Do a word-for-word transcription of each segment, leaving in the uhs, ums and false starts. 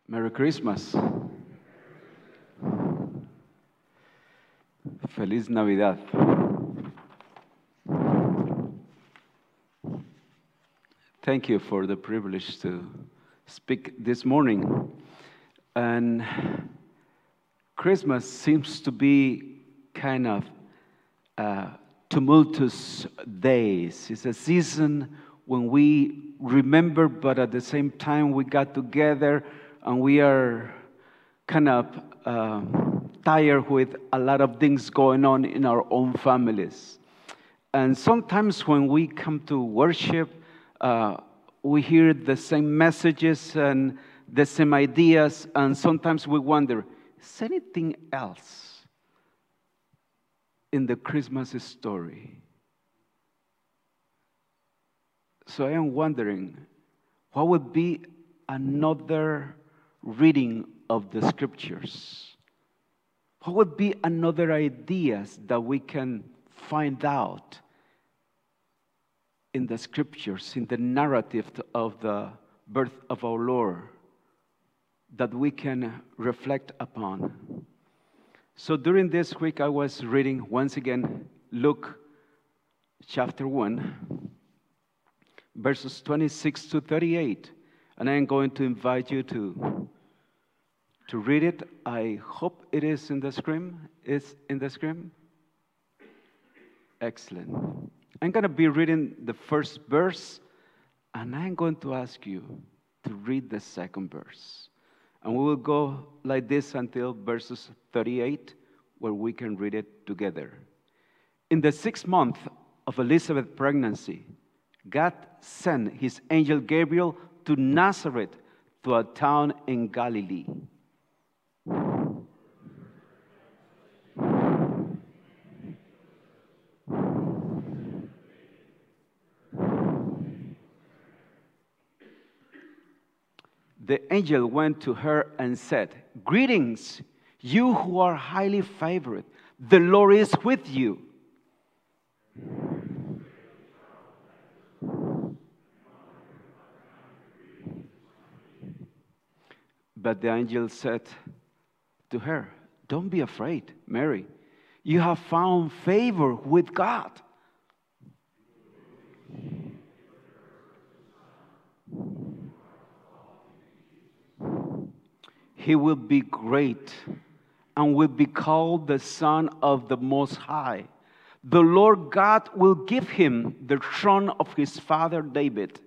Merry Christmas. Feliz Navidad. Thank you for the privilege to speak this morning. And Christmas seems to be kind of uh, tumultuous days. It's a season when we remember, but at the same time we got together and we are kind of uh, tired with a lot of things going on in our own families. And sometimes when we come to worship, uh, we hear the same messages and the same ideas, and sometimes we wonder, is anything else in the Christmas story? So I am wondering, what would be another reading of the scriptures? What would be another ideas that we can find out in the scriptures, in the narrative of the birth of our Lord, that we can reflect upon? So during this week, I was reading once again Luke chapter one, verses twenty-six to thirty-eight, and I am going to invite you to to read it. I hope it is in the screen. Is in the screen? Excellent. I'm going to be reading the first verse, and I'm going to ask you to read the second verse. And we will go like this until verses thirty-eight, where we can read it together. In the sixth month of Elizabeth's pregnancy, God sent his angel Gabriel to Nazareth, to a town in Galilee. The angel went to her and said, "Greetings, you who are highly favored. The Lord is with you." But the angel said to her, "Don't be afraid, Mary. You have found favor with God. He will be great and will be called the Son of the Most High. The Lord God will give him the throne of his father David.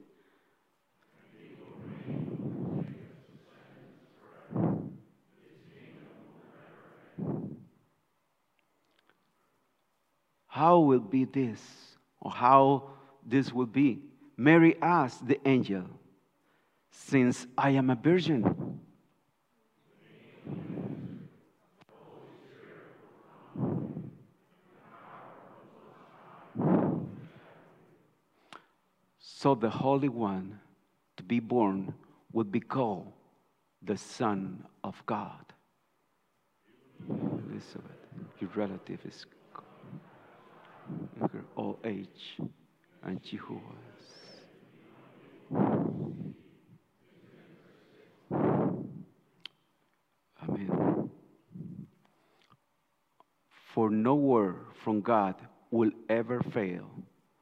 How will be this, or how this will be?" Mary asked the angel, "Since I am a virgin." So the Holy One to be born would be called the Son of God. Elizabeth, your relative is in her old age, and she who was. Amen. For no word from God will ever fail.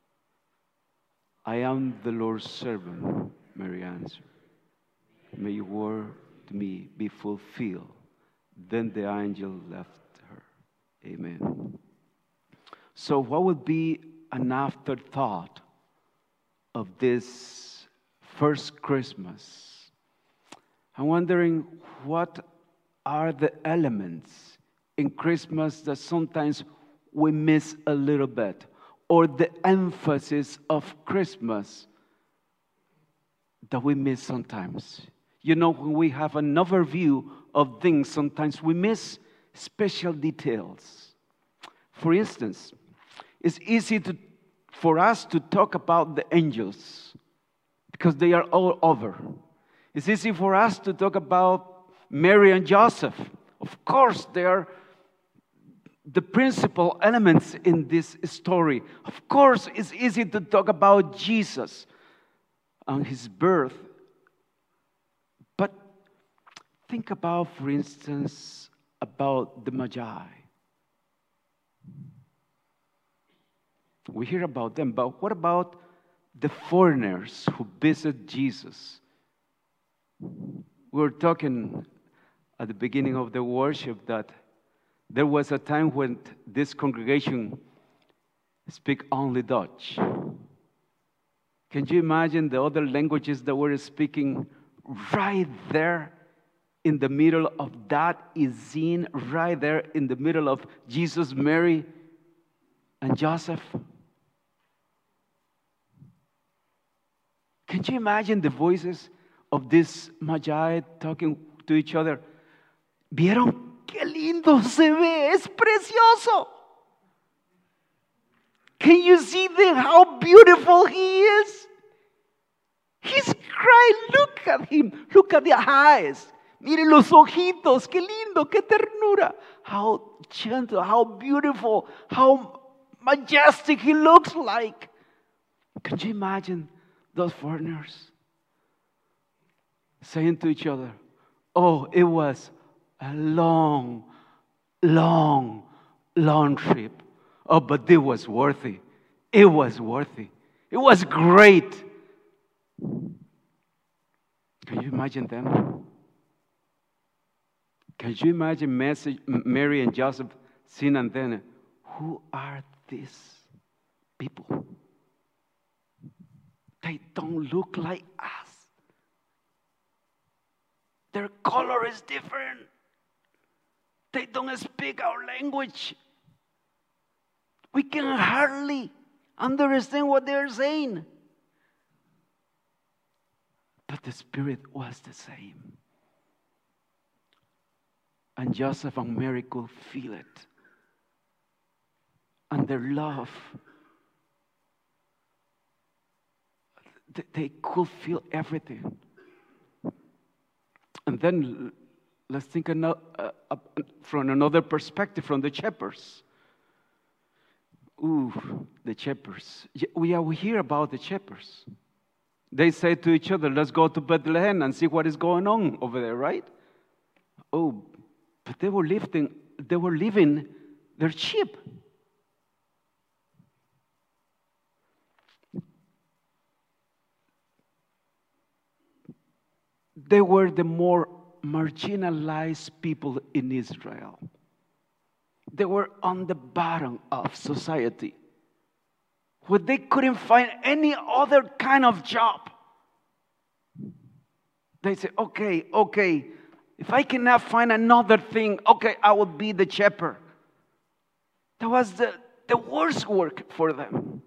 "I am the Lord's servant," Mary answered. "May your word to me be fulfilled." Then the angel left her. Amen. So what would be an afterthought of this first Christmas? I'm wondering, what are the elements in Christmas that sometimes we miss a little bit, or the emphasis of Christmas that we miss sometimes? You know, when we have an overview of things, sometimes we miss special details. For instance, it's easy to, for us to talk about the angels because they are all over. It's easy for us to talk about Mary and Joseph. Of course, they are the principal elements in this story. Of course, it's easy to talk about Jesus and his birth. But Think about, for instance, about the Magi. We hear about them, but what about the foreigners who visit Jesus? We were talking at the beginning of the worship that there was a time when this congregation speak only Dutch. Can you imagine the other languages that were speaking right there in the middle of that scene, right there in the middle of Jesus, Mary, and Joseph? Can you imagine the voices of these Magi talking to each other? ¿Vieron qué lindo se ve? Es precioso. Can you see the, how beautiful he is? He's crying. Look at him. Look at the eyes. Mire los ojitos. Qué lindo, qué ternura. How gentle, how beautiful, how majestic he looks like. Can you imagine those foreigners saying to each other, oh, it was a long, long, long trip. Oh, but it was worthy. It was worthy. It was great. Can you imagine them? Can you imagine message, Mary and Joseph seeing and then, who are these people? They don't look like us. Their color is different. They don't speak our language. We can hardly understand what they're saying. But the Spirit was the same. And Joseph and Mary could feel it. And their love, they could feel everything. And then let's think another, uh, uh, from another perspective, from the shepherds. Ooh, the shepherds. We, we hear about the shepherds. They say to each other, let's go to Bethlehem and see what is going on over there, right? Oh, but they were living, they were leaving their sheep. They were the more marginalized people in Israel. They were on the bottom of society, where they couldn't find any other kind of job. They say, okay, okay, if I cannot find another thing, okay, I will be the shepherd. That was the, the worst work for them.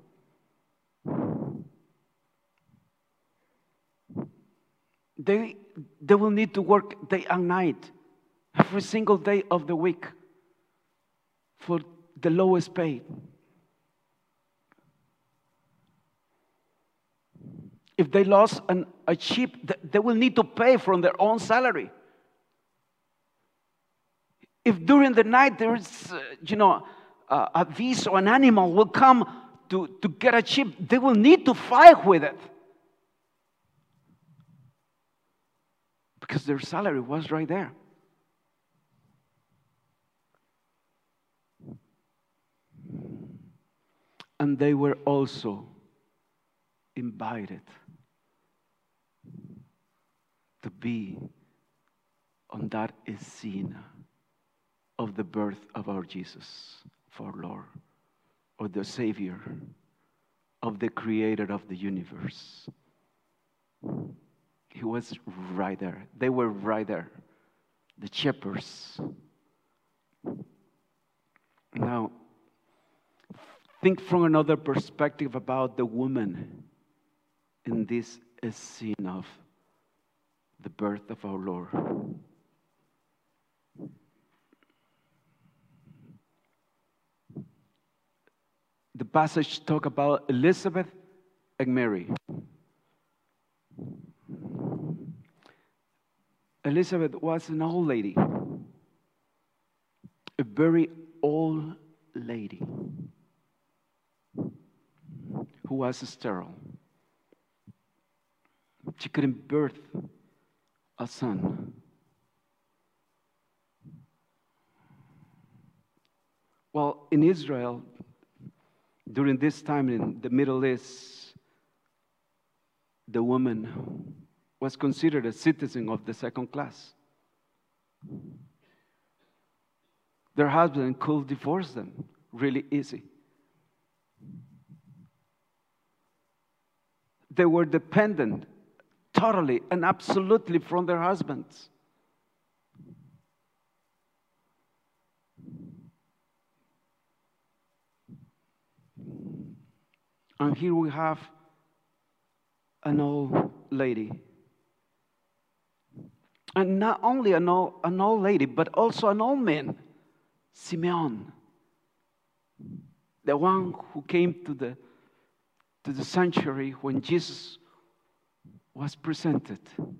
They, they will need to work day and night, every single day of the week, for the lowest paid. If they lost an, a sheep, they will need to pay from their own salary. If during the night there is, uh, you know, uh, a beast or an animal will come to, to get a sheep, they will need to fight with it. Because their salary was right there. And they were also invited to be on that scene of the birth of our Jesus, of our Lord, or the Savior, of the Creator of the universe. He was right there. They were right there. The shepherds. Now, think from another perspective about the woman in this scene of the birth of our Lord. The passage talk about Elizabeth and Mary. Elizabeth was an old lady, a very old lady who was sterile. She couldn't birth a son. in Israel, during this time in the Middle East, the woman was considered a citizen of the second class. Their husband could divorce them really easy. They were dependent totally and absolutely from their husbands. And here we have an old lady. And not only an old, an old lady, but also an old man, Simeon, the one who came to the, to the sanctuary when Jesus was presented.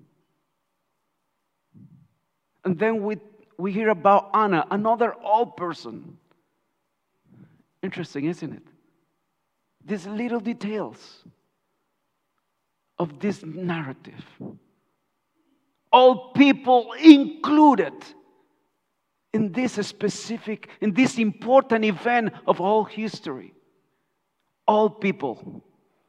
And then we, we hear about Anna, another old person. Interesting, isn't it? These little details of this narrative. All people included in this specific, in this important event of all history. All people.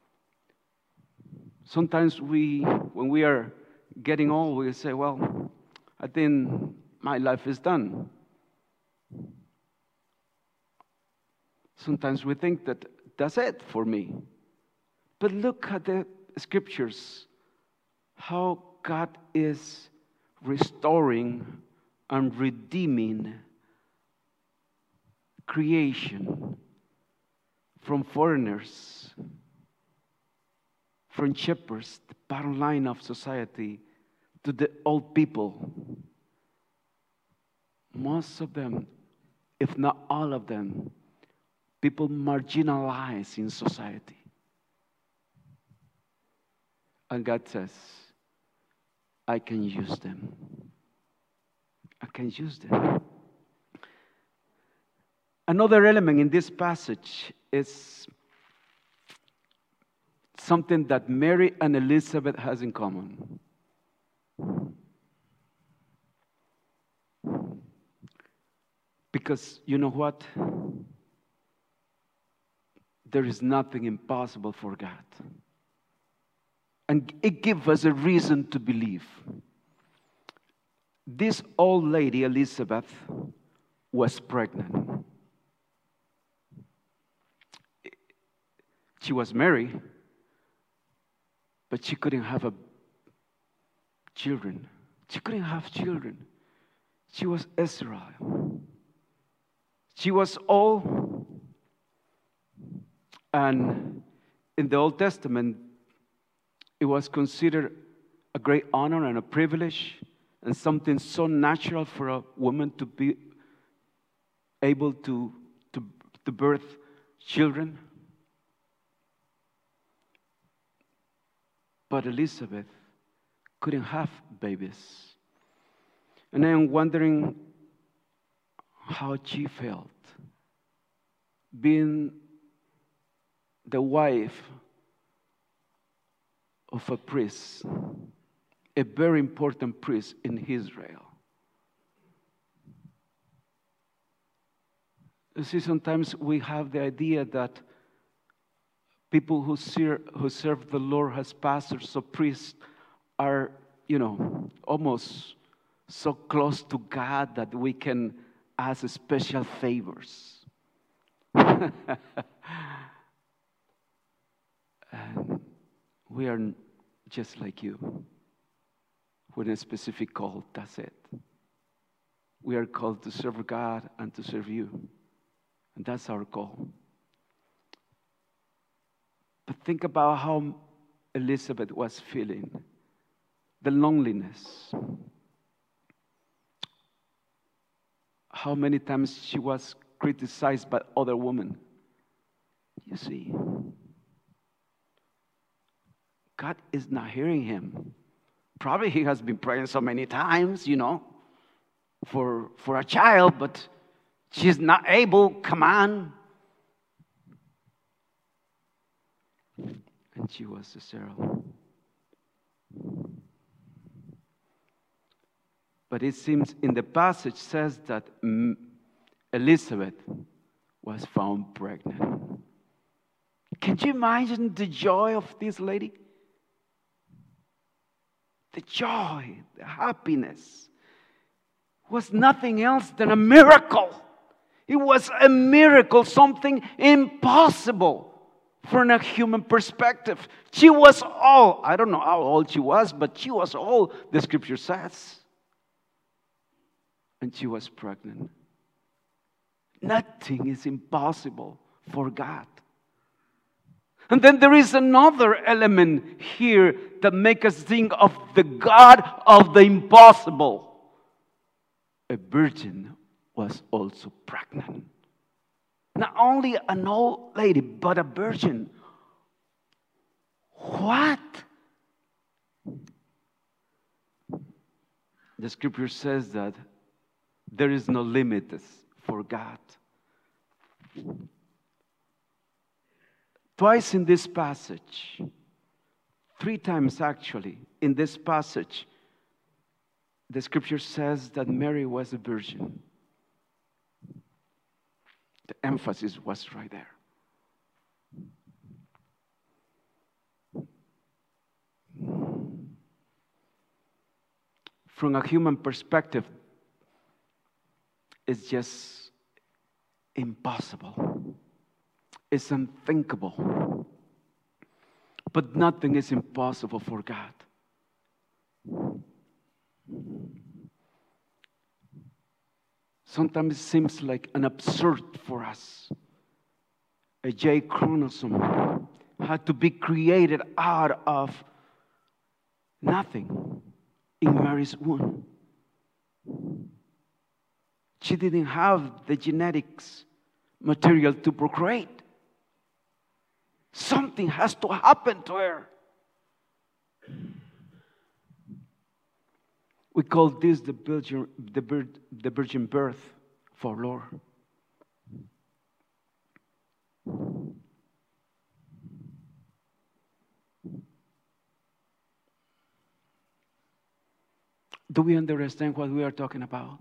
Sometimes we, when we are getting old, we say, well, I think my life is done. Sometimes we think that that's it for me. But look at the scriptures, how God is restoring and redeeming creation from foreigners, from shepherds, the bottom line of society, to the old people. Most of them, if not all of them, people marginalized in society. And God says, I can use them. I can use them. Another element in this passage is something that Mary and Elizabeth has in common. Because you know what? There is nothing impossible for God. And it gives us a reason to believe. This old lady, Elizabeth, was pregnant. She was married, but she couldn't have a children. She couldn't have children. She was Israel. She was old. And in the Old Testament, it was considered a great honor and a privilege and something so natural for a woman to be able to, to, to birth children. But Elizabeth couldn't have babies. And I'm wondering how she felt being the wife of a priest, a very important priest in Israel. You see, sometimes we have the idea that people who serve, who serve the Lord as pastors or priests are, you know, almost so close to God that we can ask special favors. And we are just like you, with a specific call, that's it. We are called to serve God and to serve you. And that's our call. But think about how Elizabeth was feeling. The loneliness. How many times she was criticized by other women. You see, God is not hearing him. Probably he has been praying so many times, you know, for, for a child, but she's not able. Come on. And she was sterile. But it seems in the passage says that Elizabeth was found pregnant. Can you imagine the joy of this lady? The joy, the happiness was nothing else than a miracle. It was a miracle, something impossible from a human perspective. She was all, I don't know how old she was, but she was all, the scripture says. And she was pregnant. Nothing is impossible for God. And then there is another element here that makes us think of the God of the impossible. A virgin was also pregnant. Not only an old lady, but a virgin. What? The scripture says that there is no limits for God. Twice in this passage, three times actually, in this passage, the scripture says that Mary was a virgin. The emphasis was right there. From a human perspective, it's just impossible. It's unthinkable. But nothing is impossible for God. Sometimes it seems like an absurd for us. A J chromosome had to be created out of nothing in Mary's womb. She didn't have the genetics material to procreate. Something has to happen to her. We call this the virgin, the, vir, the virgin birth for Lord. Do we understand what we are talking about?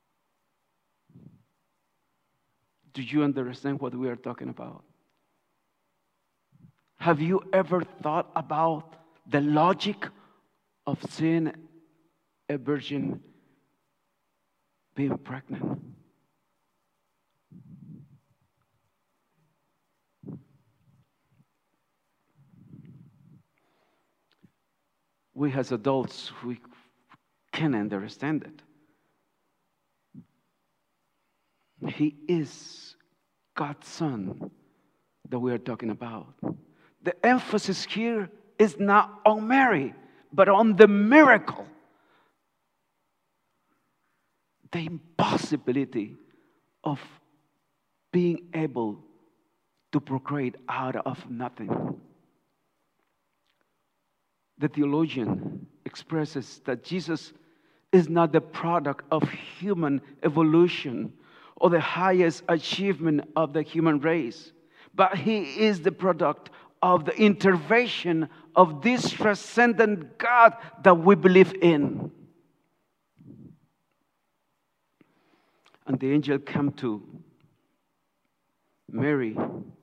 Do you understand what we are talking about? Have you ever thought about the logic of seeing a virgin being pregnant? We as adults, we can understand it. He is God's Son that we are talking about. The emphasis here is not on Mary, but on the miracle. The impossibility of being able to procreate out of nothing. The theologian expresses that Jesus is not the product of human evolution or the highest achievement of the human race, but he is the product of the intervention of this transcendent God that we believe in. And the angel came to Mary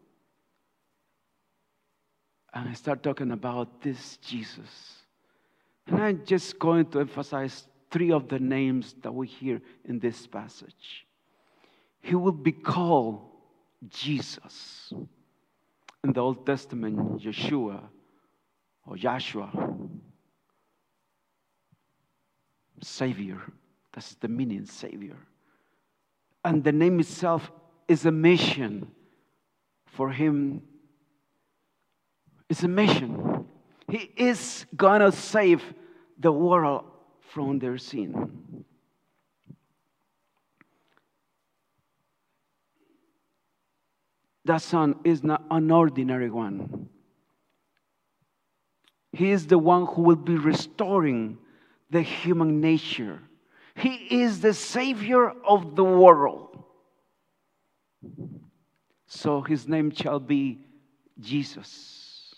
and I start talking about this Jesus. And I'm just going to emphasize three of the names that we hear in this passage. He will be called Jesus. In the Old Testament, Yeshua or Joshua, Savior. That's the meaning, Savior. And the name itself is a mission for him. It's a mission. He is going to save the world from their sin. That son is not an ordinary one. He is the one who will be restoring the human nature. He is the Savior of the world. So his name shall be Jesus.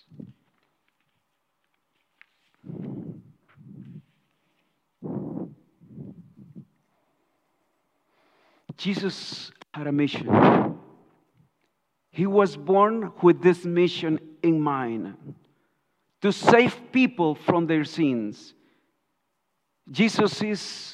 Jesus had a mission. He was born with this mission in mind, to save people from their sins. Jesus is,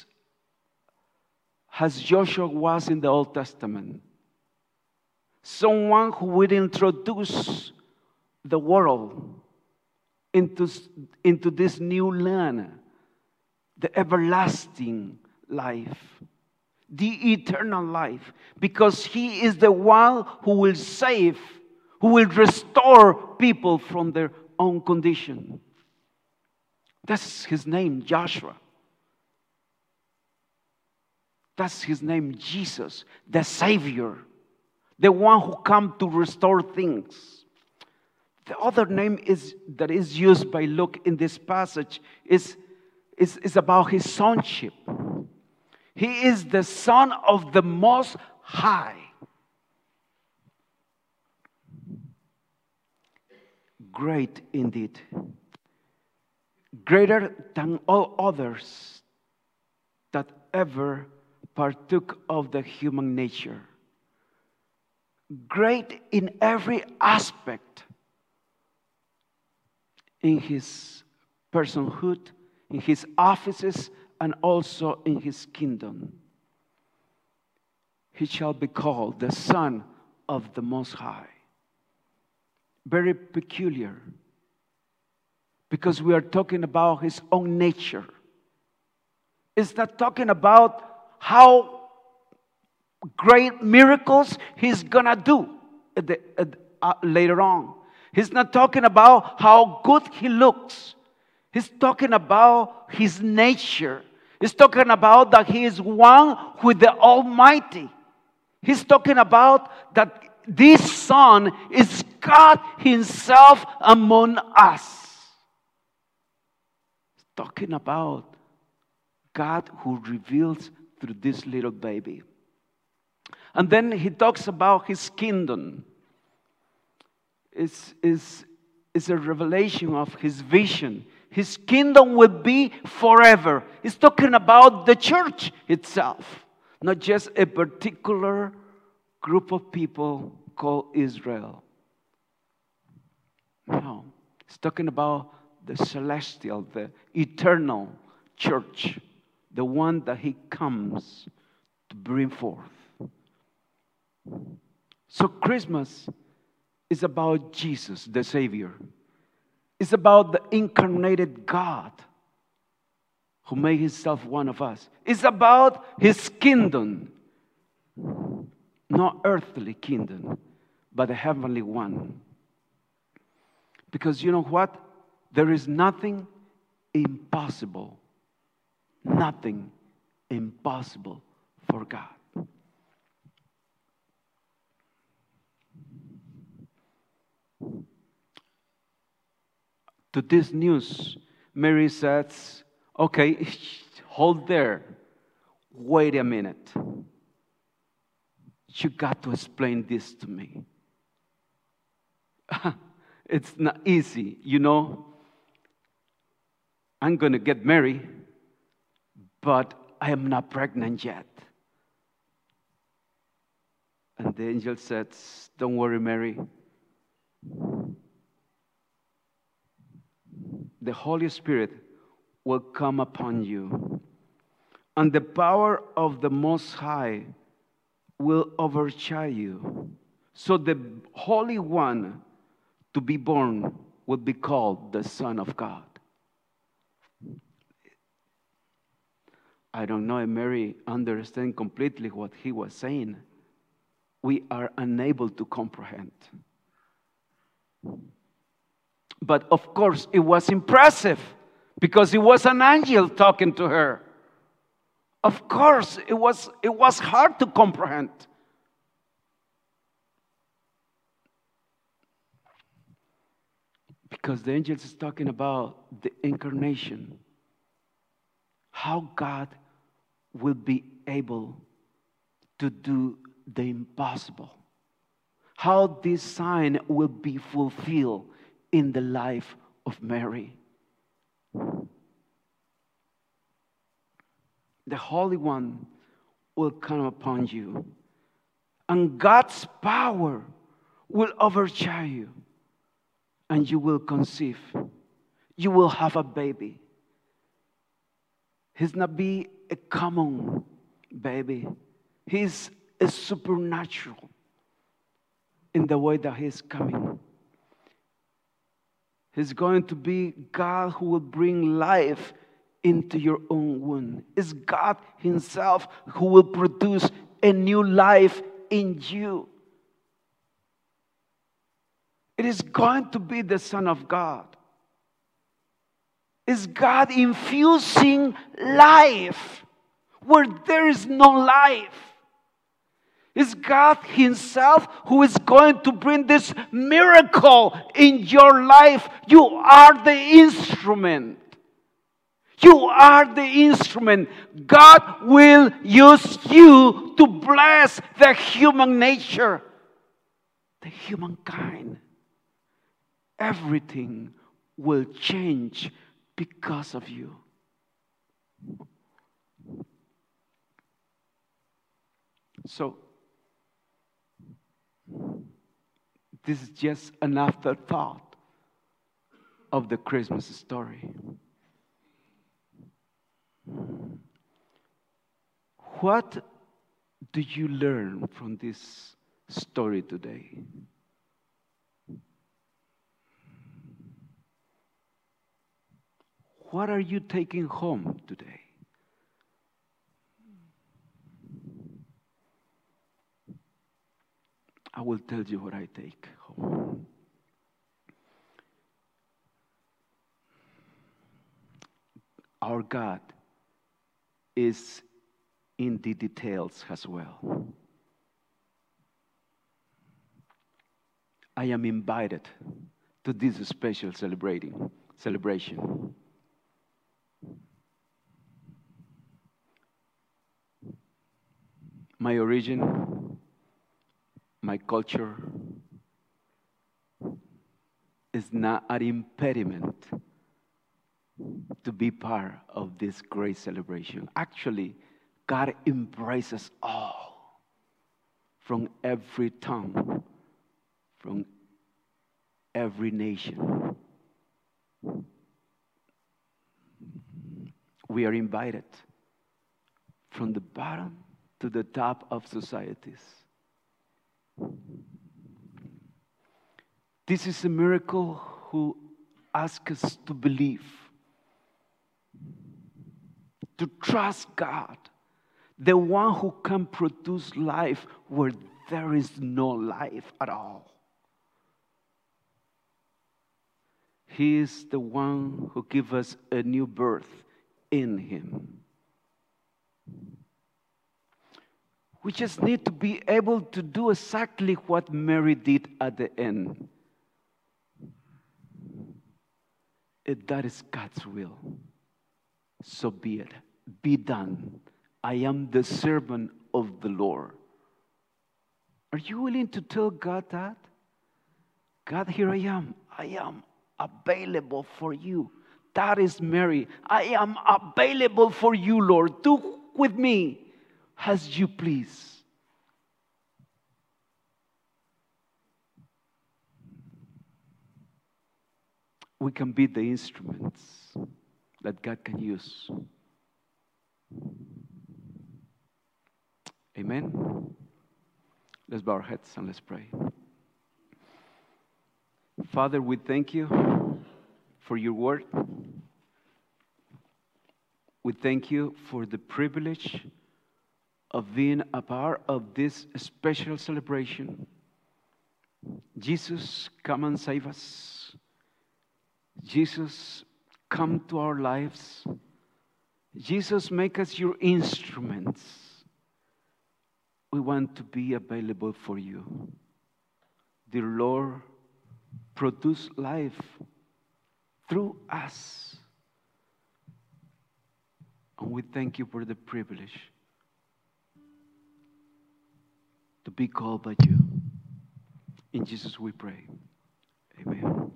as Joshua was in the Old Testament, someone who will introduce the world into, into this new land, the everlasting life, the eternal life, because He is the one who will save, who will restore people from their own condition. That's His name, Joshua. That's His name, Jesus, the Savior, the one who come to restore things. The other name is that is used by Luke in this passage is, is, is about His sonship. He is the Son of the Most High. Great indeed. Greater than all others that ever partook of the human nature. Great in every aspect. In His personhood, in His offices, and also in His kingdom. He shall be called the Son of the Most High. Very peculiar, because we are talking about His own nature. It's not talking about how great miracles He's gonna do at the, at, uh, later on. He's not talking about how good He looks. He's talking about His nature. He's talking about that He is one with the Almighty. He's talking about that this Son is God Himself among us. He's talking about God who reveals through this little baby. And then He talks about His kingdom. It's, it's, it's a revelation of His vision. His kingdom will be forever. He's talking about the church itself, not just a particular group of people called Israel. No, he's talking about the celestial, the eternal church, the one that He comes to bring forth. So Christmas is about Jesus, the Savior. It's about the incarnated God who made Himself one of us. It's about His kingdom. Not earthly kingdom, but a heavenly one. Because you know what? There is nothing impossible. Nothing impossible for God. To this news, Mary says, okay, hold there. Wait a minute. You got to explain this to me. It's not easy, you know. I'm going to get married, but I am not pregnant yet. And the angel says, don't worry, Mary. The Holy Spirit will come upon you, and the power of the Most High will overshadow you. So the Holy One to be born will be called the Son of God. I don't know if Mary understands completely what he was saying. We are unable to comprehend. But of course, it was impressive because it was an angel talking to her. Of course, it was, it was hard to comprehend. Because the angel is talking about the incarnation. How God will be able to do the impossible. How this sign will be fulfilled in the life of Mary. The Holy One will come upon you, and God's power will overshadow you, and you will conceive. You will have a baby. He's not be a common baby. He's a supernatural in the way that he's coming. He's going to be God who will bring life into your own womb. It's God himself who will produce a new life in you. It is going to be the Son of God. It's God infusing life where there is no life. It's God himself who is going to bring this miracle in your life. You are the instrument. You are the instrument. God will use you to bless the human nature, the humankind. Everything will change because of you. So, this is just an afterthought of the Christmas story. What do you learn from this story today? What are you taking home today? I will tell you what I take home. Our God is in the details as well. I am invited to this special celebrating celebration. My origin, my culture is not an impediment to be part of this great celebration. Actually, God embraces all from every tongue, from every nation. We are invited from the bottom to the top of societies. This is a miracle who asks us to believe, to trust God, the one who can produce life where there is no life at all. He is the one who gives us a new birth in Him. We just need to be able to do exactly what Mary did at the end. If that is God's will, so be it. Be done. I am the servant of the Lord. Are you willing to tell God that? God, here I am. I am available for you. That is Mary. I am available for you, Lord. Do with me as you please. We can be the instruments that God can use. Amen. Let's bow our heads and let's pray. Father, we thank you for your word. We thank you for the privilege of being a part of this special celebration. Jesus, come and save us. Jesus, come to our lives. Jesus, make us your instruments. We want to be available for you. Dear Lord, produce life through us. And we thank you for the privilege to be called by you. In Jesus we pray. Amen.